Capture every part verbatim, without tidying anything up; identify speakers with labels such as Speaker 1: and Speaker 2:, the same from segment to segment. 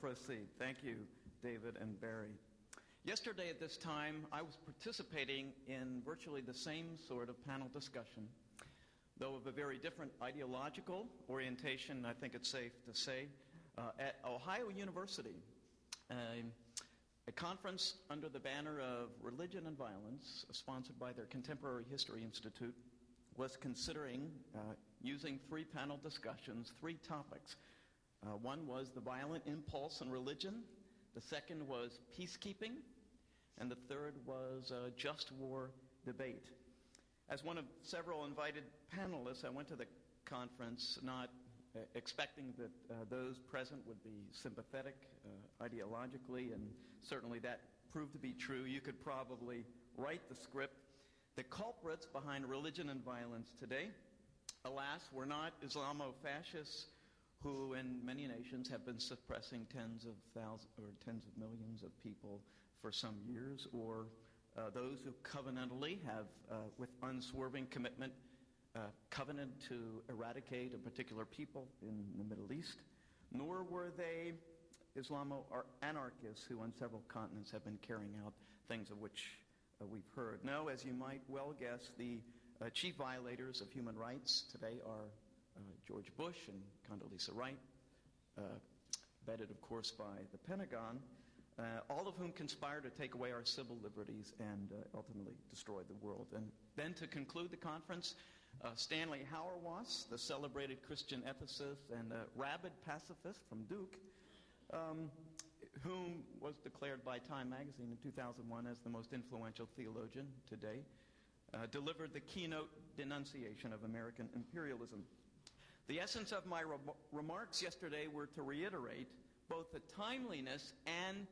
Speaker 1: proceed. Thank you, David and Barry. Yesterday at this time, I was participating in virtually the same sort of panel discussion, though of a very different ideological orientation, I think it's safe to say, uh, at Ohio University. Uh, a conference under the banner of Religion and Violence, sponsored by their Contemporary History Institute, was considering uh, using three panel discussions, three topics. Uh, one was the violent impulse in religion, the second was peacekeeping, and the third was uh, just war debate. As one of several invited panelists, I went to the conference not uh, expecting that uh, those present would be sympathetic uh, ideologically, and certainly that proved to be true. You could probably write the script. The culprits behind religion and violence today, alas, were not Islamo-fascists who in many nations have been suppressing tens of thousands or tens of millions of people for some years, or uh, those who covenantally have, uh, with unswerving commitment, uh, covenanted to eradicate a particular people in the Middle East, nor were they Islamo-anarchists who on several continents have been carrying out things of which uh, we've heard. No, as you might well guess, the uh, chief violators of human rights today are uh, George Bush and Condoleezza Rice, uh, vetted, of course, by the Pentagon, uh, all of whom conspire to take away our civil liberties and uh, ultimately destroy the world. And then to conclude the conference, uh, Stanley Hauerwas, the celebrated Christian ethicist and a rabid pacifist from Duke, um, whom was declared by Time magazine in two thousand one as the most influential theologian today, uh, delivered the keynote denunciation of American imperialism. The essence of my re- remarks yesterday were to reiterate both the timeliness and,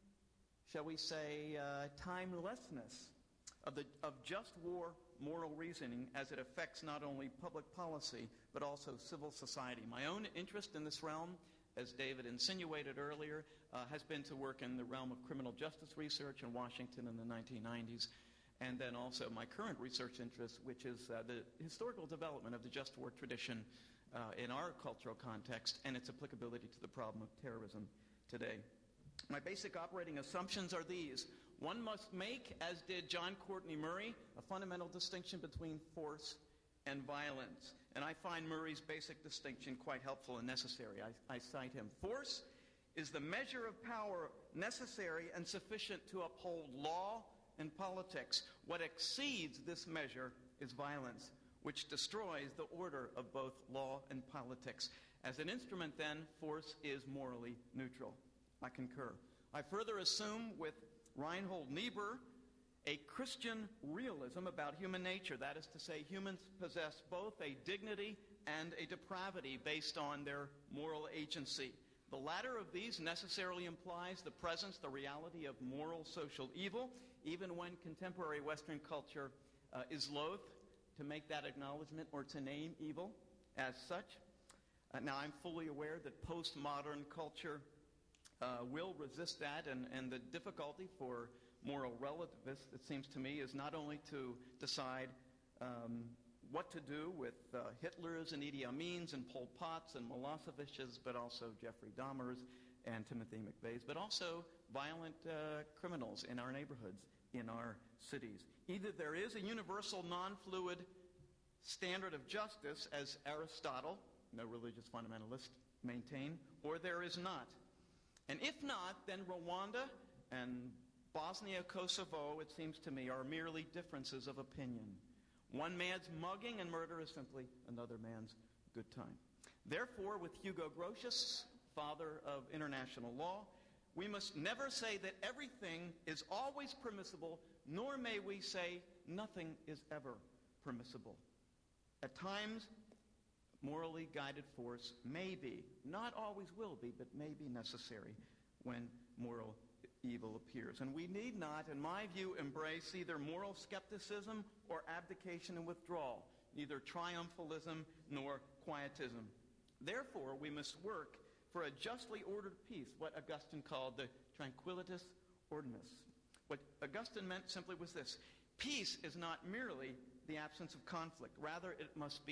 Speaker 1: shall we say, uh, timelessness of, the, of just war moral reasoning as it affects not only public policy but also civil society. My own interest in this realm, as David insinuated earlier, uh, has been to work in the realm of criminal justice research in Washington in the nineteen nineties, and then also my current research interest, which is uh, the historical development of the just war tradition uh, in our cultural context and its applicability to the problem of terrorism today. My basic operating assumptions are these. One must make, as did John Courtney Murray, a fundamental distinction between force and violence. And I find Murray's basic distinction quite helpful and necessary. I, I cite him. Force is the measure of power necessary and sufficient to uphold law and politics. What exceeds this measure is violence, which destroys the order of both law and politics. As an instrument, then, force is morally neutral. I concur. I further assume with Reinhold Niebuhr a Christian realism about human nature. That is to say, humans possess both a dignity and a depravity based on their moral agency. The latter of these necessarily implies the presence, the reality of moral social evil, even when contemporary Western culture uh, is loath to make that acknowledgement or to name evil as such. Uh, now, I'm fully aware that postmodern culture uh, will resist that, and, and the difficulty for moral relativists, it seems to me, is not only to decide um, what to do with uh, Hitlers and Idi Amin's and Pol Pot's and Milosevic's, but also Jeffrey Dahmer's and Timothy McVeigh's, but also violent uh, criminals in our neighborhoods, in our cities. Either there is a universal non-fluid standard of justice, as Aristotle, no religious fundamentalist, maintain, or there is not. And if not, then Rwanda and Bosnia-Kosovo, it seems to me, are merely differences of opinion. One man's mugging and murder is simply another man's good time. Therefore, with Hugo Grotius, father of international law, we must never say that everything is always permissible, nor may we say nothing is ever permissible. At times, morally guided force may be, not always will be, but may be necessary when moral evil appears. And we need not, in my view, embrace either moral skepticism or abdication and withdrawal, neither triumphalism nor quietism. Therefore, we must work for a justly ordered peace, what Augustine called the tranquillitas ordinis. What Augustine meant simply was this: peace is not merely the absence of conflict. Rather, it must be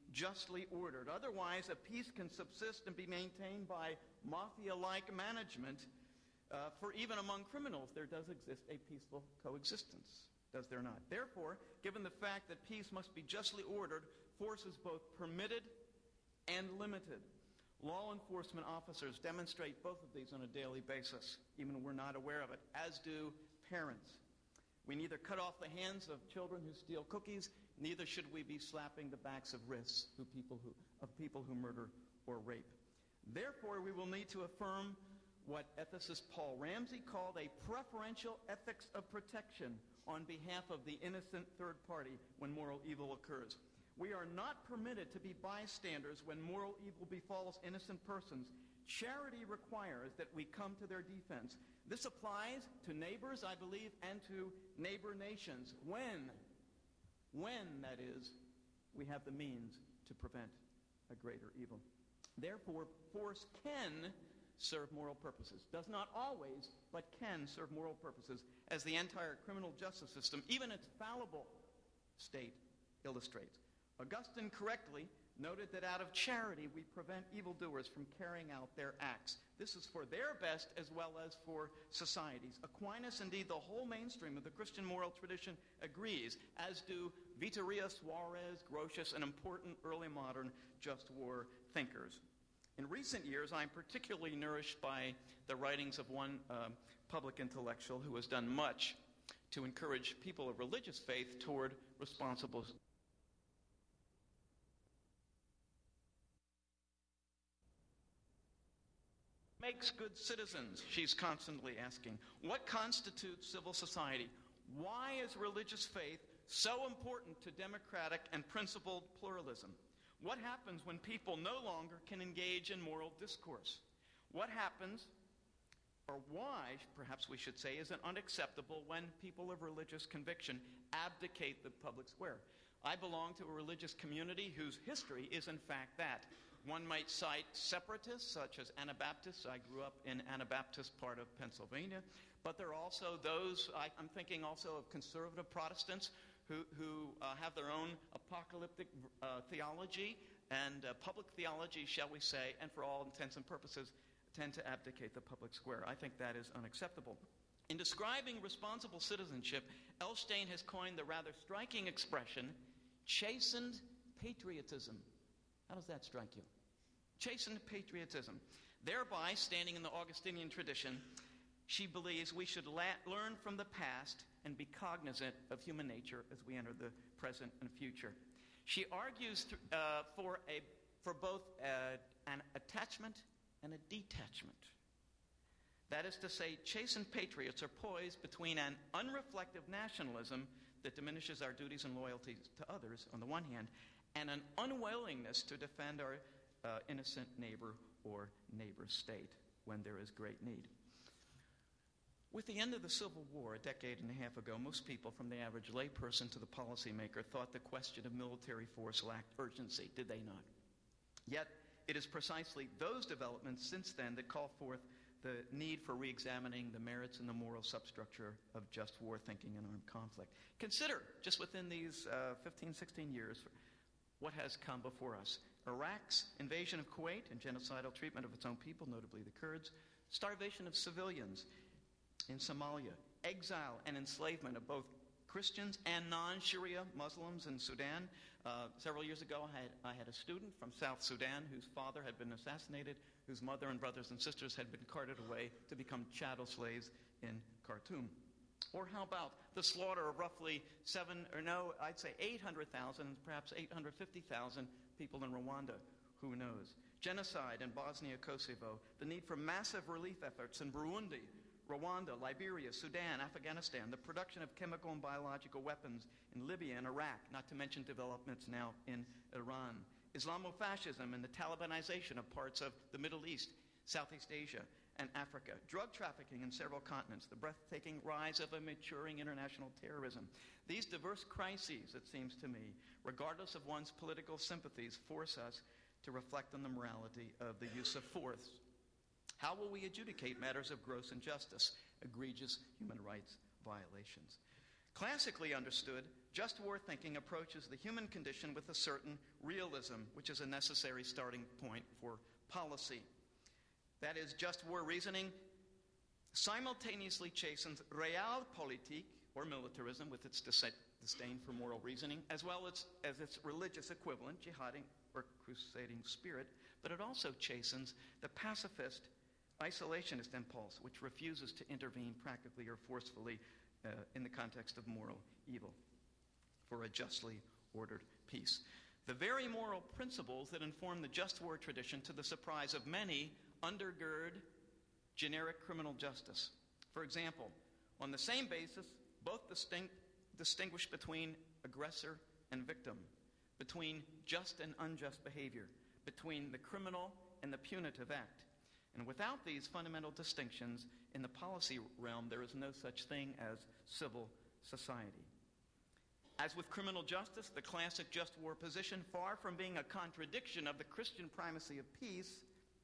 Speaker 1: justly ordered. Otherwise, a peace can subsist and be maintained by mafia-like management, uh, for even among criminals there does exist a peaceful coexistence, does there not? Therefore, given the fact that peace must be justly ordered, force is both permitted and limited. Law enforcement officers demonstrate both of these on a daily basis, even when we're not aware of it, as do parents. We neither cut off the hands of children who steal cookies, neither should we be slapping the backs of wrists who people who, of people who murder or rape. Therefore, we will need to affirm what ethicist Paul Ramsey called a preferential ethics of protection on behalf of the innocent third party when moral evil occurs. We are not permitted to be bystanders when moral evil befalls innocent persons. Charity requires that we come to their defense. This applies to neighbors, I believe, and to neighbor nations when, when, that is, we have the means to prevent a greater evil. Therefore, force can serve moral purposes. Does not always, but can serve moral purposes, as the entire criminal justice system, even its fallible state, illustrates. Augustine correctly noted that out of charity we prevent evildoers from carrying out their acts. This is for their best as well as for society's. Aquinas, indeed the whole mainstream of the Christian moral tradition, agrees, as do Vittorio Suarez, Grotius, and important early modern just war thinkers. In recent years, I'm particularly nourished by the writings of one uh, public intellectual who has done much to encourage people of religious faith toward responsible makes good citizens, she's constantly asking. What constitutes civil society? Why is religious faith so important to democratic and principled pluralism? What happens when people no longer can engage in moral discourse? What happens, or why, perhaps we should say, is it unacceptable when people of religious conviction abdicate the public square? I belong to a religious community whose history is in fact that. One might cite separatists, such as Anabaptists. I grew up in Anabaptist part of Pennsylvania. But there are also those, I, I'm thinking also of conservative Protestants who, who uh, have their own apocalyptic uh, theology and uh, public theology, shall we say, and for all intents and purposes tend to abdicate the public square. I think that is unacceptable. In describing responsible citizenship, Elstein has coined the rather striking expression, chastened patriotism. How does that strike you? Chastened patriotism. Thereby, standing in the Augustinian tradition, she believes we should la- learn from the past and be cognizant of human nature as we enter the present and future. She argues th- uh, for, a, for both uh, an attachment and a detachment. That is to say, chastened patriots are poised between an unreflective nationalism that diminishes our duties and loyalties to others, on the one hand, and an unwillingness to defend our uh, innocent neighbor or neighbor state when there is great need. With the end of the Civil War a decade and a half ago, most people, from the average layperson to the policymaker, thought the question of military force lacked urgency, did they not? Yet, it is precisely those developments since then that call forth the need for re-examining the merits and the moral substructure of just war thinking and armed conflict. Consider, just within these uh, fifteen, sixteen years, what has come before us. Iraq's invasion of Kuwait and genocidal treatment of its own people, notably the Kurds, starvation of civilians in Somalia, exile and enslavement of both Christians and non-Sharia Muslims in Sudan. Uh, several years ago, I had, I had a student from South Sudan whose father had been assassinated, whose mother and brothers and sisters had been carted away to become chattel slaves in Khartoum. Or how about the slaughter of roughly seven, or no, I'd say eight hundred thousand, perhaps eight hundred fifty thousand people in Rwanda? Who knows? Genocide in Bosnia-Kosovo, the need for massive relief efforts in Burundi, Rwanda, Liberia, Sudan, Afghanistan, the production of chemical and biological weapons in Libya and Iraq, not to mention developments now in Iran. Islamofascism and the Talibanization of parts of the Middle East, Southeast Asia, and Africa. Drug trafficking in several continents. The breathtaking rise of a maturing international terrorism. These diverse crises, it seems to me, regardless of one's political sympathies, force us to reflect on the morality of the use of force. How will we adjudicate matters of gross injustice, egregious human rights violations? Classically understood, just war thinking approaches the human condition with a certain realism, which is a necessary starting point for policy. That is, just war reasoning simultaneously chastens realpolitik, or militarism, with its disdain for moral reasoning, as well as, as its religious equivalent, jihading or crusading spirit, but it also chastens the pacifist isolationist impulse, which refuses to intervene practically or forcefully uh, in the context of moral evil for a justly ordered peace. The very moral principles that inform the just war tradition, to the surprise of many, undergird generic criminal justice. For example, on the same basis, both distinct, distinguish between aggressor and victim, between just and unjust behavior, between the criminal and the punitive act. And without these fundamental distinctions, in the policy realm, there is no such thing as civil society. As with criminal justice, the classic just war position, far from being a contradiction of the Christian primacy of peace,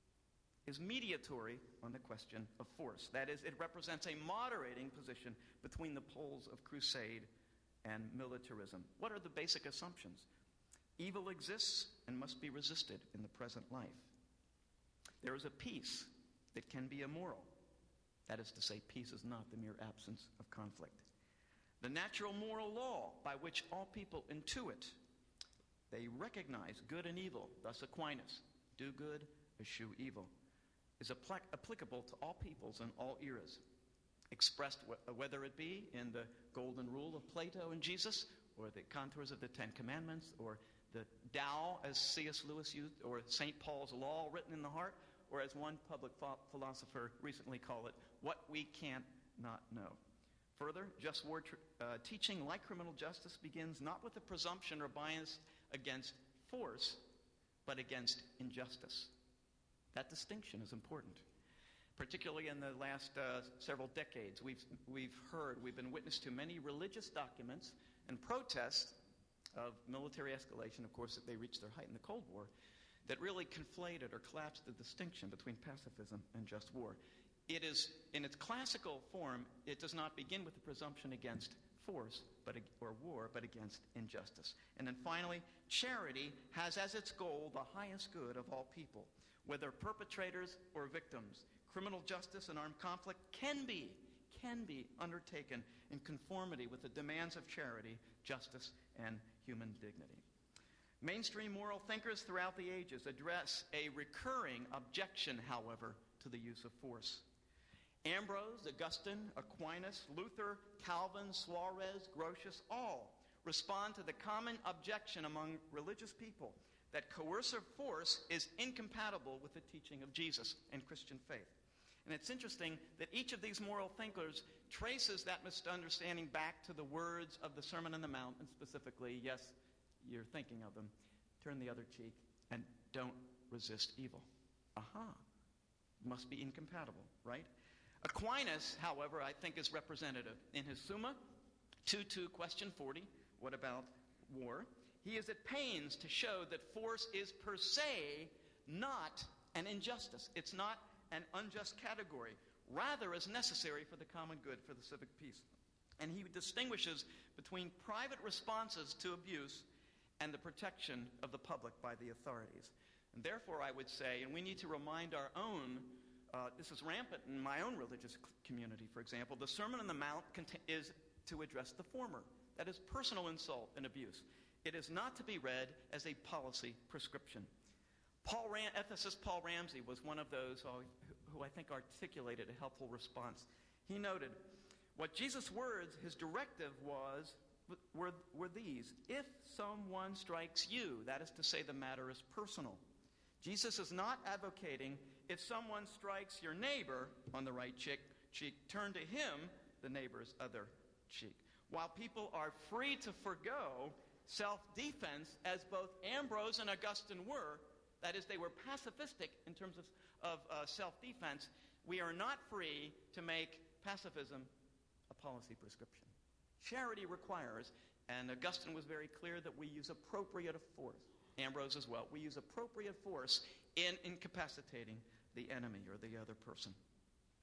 Speaker 1: is mediatory on the question of force. That is, it represents a moderating position between the poles of crusade and militarism. What are the basic assumptions? Evil exists and must be resisted in the present life. There is a peace that can be immoral. That is to say, peace is not the mere absence of conflict. The natural moral law by which all people intuit, they recognize good and evil, thus Aquinas, do good, eschew evil, is apl- applicable to all peoples and all eras, expressed wh- whether it be in the golden rule of Plato and Jesus, or the contours of the Ten Commandments, or the Tao, as C S Lewis used, or Saint Paul's law written in the heart, or as one public ph- philosopher recently called it, what we can't not know. Further, just war tr- uh, teaching, like criminal justice, begins not with a presumption or bias against force, but against injustice. That distinction is important. Particularly in the last uh, several decades, we've, we've heard, we've been witness to many religious documents and protests of military escalation, of course, that they reached their height in the Cold War, that really conflated or collapsed the distinction between pacifism and just war. It is, in its classical form, it does not begin with the presumption against force but, or war, but against injustice. And then finally, charity has as its goal the highest good of all people, whether perpetrators or victims. Criminal justice and armed conflict can be, can be undertaken in conformity with the demands of charity, justice, and human dignity. Mainstream moral thinkers throughout the ages address a recurring objection, however, to the use of force. Ambrose, Augustine, Aquinas, Luther, Calvin, Suarez, Grotius, all respond to the common objection among religious people that coercive force is incompatible with the teaching of Jesus and Christian faith. And it's interesting that each of these moral thinkers traces that misunderstanding back to the words of the Sermon on the Mount, and specifically, yes, you're thinking of them, turn the other cheek and don't resist evil. Aha. Must be incompatible, right? Aquinas, however, I think is representative. In his Summa, two two, question forty, what about war? He is at pains to show that force is per se not an injustice. It's not an unjust category. Rather, is necessary for the common good, for the civic peace. And he distinguishes between private responses to abuse and the protection of the public by the authorities. And therefore, I would say, and we need to remind our own, uh, this is rampant in my own religious community, for example, the Sermon on the Mount cont- is to address the former. That is personal insult and abuse. It is not to be read as a policy prescription. Paul Ram- ethicist Paul Ramsey was one of those who, who I think articulated a helpful response. He noted, what Jesus' words, his directive was, were, were these: if someone strikes you, that is to say the matter is personal. Jesus is not advocating, if someone strikes your neighbor on the right cheek, cheek, turn to him the neighbor's other cheek. While people are free to forgo self-defense, as both Ambrose and Augustine were, that is, they were pacifistic in terms of, of uh, self-defense, we are not free to make pacifism a policy prescription. Charity requires, and Augustine was very clear, that we use appropriate force. Ambrose as well. We use appropriate force in incapacitating the enemy or the other person.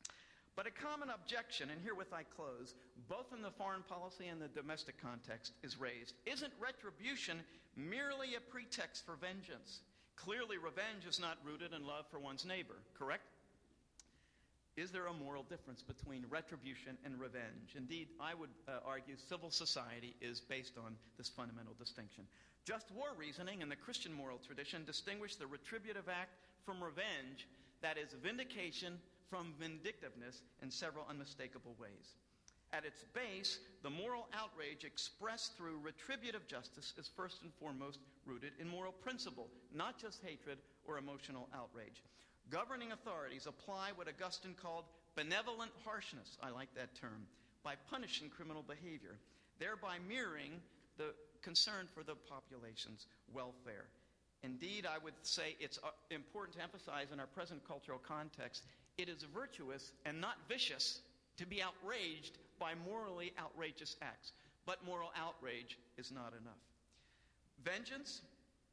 Speaker 1: But a common objection, and herewith I close, both in the foreign policy and the domestic context is raised. Isn't retribution merely a pretext for vengeance? Clearly, revenge is not rooted in love for one's neighbor, correct? Is there a moral difference between retribution and revenge? Indeed, I would uh, argue civil society is based on this fundamental distinction. Just war reasoning in the Christian moral tradition distinguish the retributive act from revenge, that is, vindication from vindictiveness, in several unmistakable ways. At its base, the moral outrage expressed through retributive justice is first and foremost rooted in moral principle, not just hatred or emotional outrage. Governing authorities apply what Augustine called benevolent harshness, I like that term, by punishing criminal behavior, thereby mirroring the concern for the population's welfare. Indeed, I would say it's important to emphasize in our present cultural context, it is virtuous and not vicious to be outraged by morally outrageous acts. But moral outrage is not enough. Vengeance,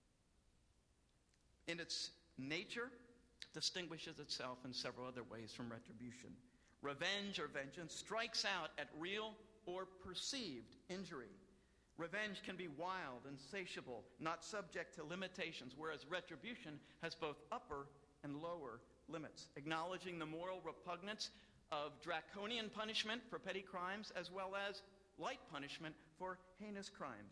Speaker 1: in its nature, distinguishes itself in several other ways from retribution. Revenge or vengeance strikes out at real or perceived injury. Revenge can be wild, insatiable, not subject to limitations, whereas retribution has both upper and lower limits, acknowledging the moral repugnance of draconian punishment for petty crimes as well as light punishment for heinous crimes.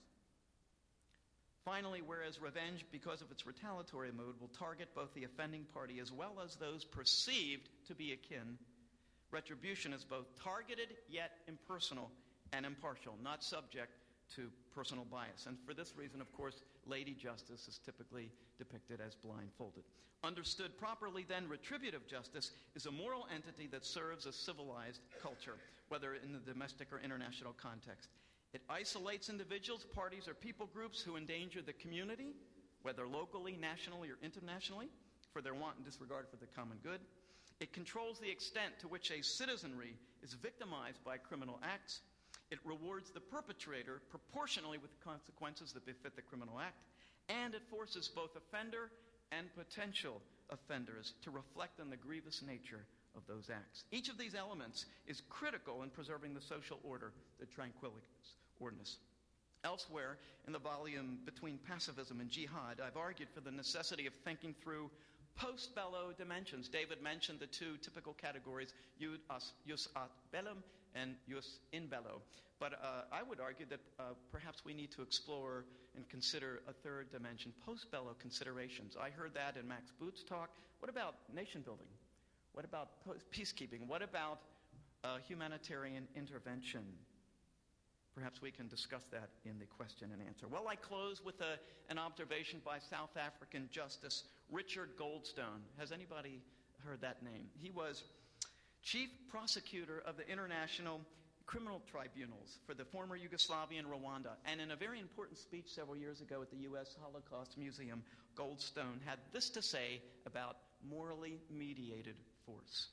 Speaker 1: Finally, whereas revenge, because of its retaliatory mode, will target both the offending party as well as those perceived to be akin, retribution is both targeted yet impersonal and impartial, not subject to personal bias. And for this reason, of course, Lady Justice is typically depicted as blindfolded. Understood properly, then, retributive justice is a moral entity that serves a civilized culture, whether in the domestic or international context. It isolates individuals, parties, or people groups who endanger the community, whether locally, nationally, or internationally, for their wanton disregard for the common good. It controls the extent to which a citizenry is victimized by criminal acts. It rewards the perpetrator proportionally with the consequences that befit the criminal act. And it forces both offender and potential offenders to reflect on the grievous nature of those acts. Each of these elements is critical in preserving the social order, the tranquilitas ordinus. Elsewhere in the volume Between Pacifism and Jihad, I've argued for the necessity of thinking through post-bello dimensions. David mentioned the two typical categories, jus ad bellum and jus in bello. But uh, I would argue that uh, perhaps we need to explore and consider a third dimension, post-bello considerations. I heard that in Max Boot's talk. What about nation building? What about peacekeeping? What about uh, humanitarian intervention? Perhaps we can discuss that in the question and answer. Well, I close with a, an observation by South African Justice Richard Goldstone. Has anybody heard that name? He was chief prosecutor of the International Criminal Tribunals for the former Yugoslavia and Rwanda. And in a very important speech several years ago at the U S Holocaust Museum, Goldstone had this to say about morally mediated force.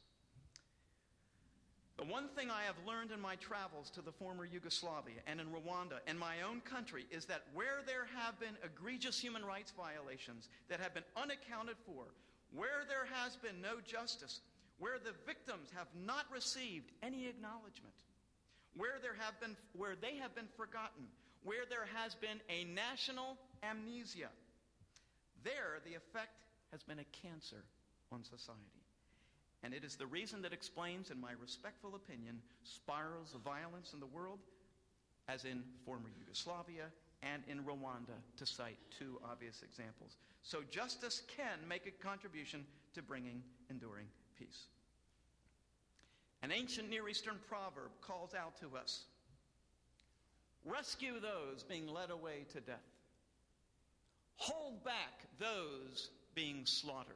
Speaker 1: The one thing I have learned in my travels to the former Yugoslavia and in Rwanda and my own country is that where there have been egregious human rights violations that have been unaccounted for, where there has been no justice, where the victims have not received any acknowledgement, where there have been, where they have been forgotten, where there has been a national amnesia, there the effect has been a cancer on society. And it is the reason that explains, in my respectful opinion, spirals of violence in the world, as in former Yugoslavia and in Rwanda, to cite two obvious examples. So justice can make a contribution to bringing enduring peace. An ancient Near Eastern proverb calls out to us, rescue those being led away to death. Hold back those being slaughtered.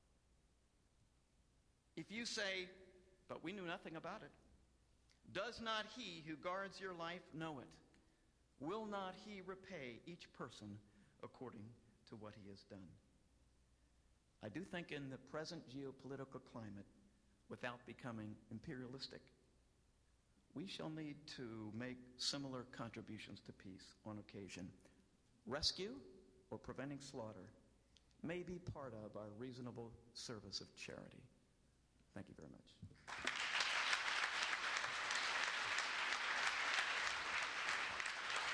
Speaker 1: If you say, but we knew nothing about it, does not he who guards your life know it? Will not he repay each person according to what he has done? I do think in the present geopolitical climate, without becoming imperialistic, we shall need to make similar contributions to peace on occasion. Rescue or preventing slaughter may be part of our reasonable service of charity. Thank you very much.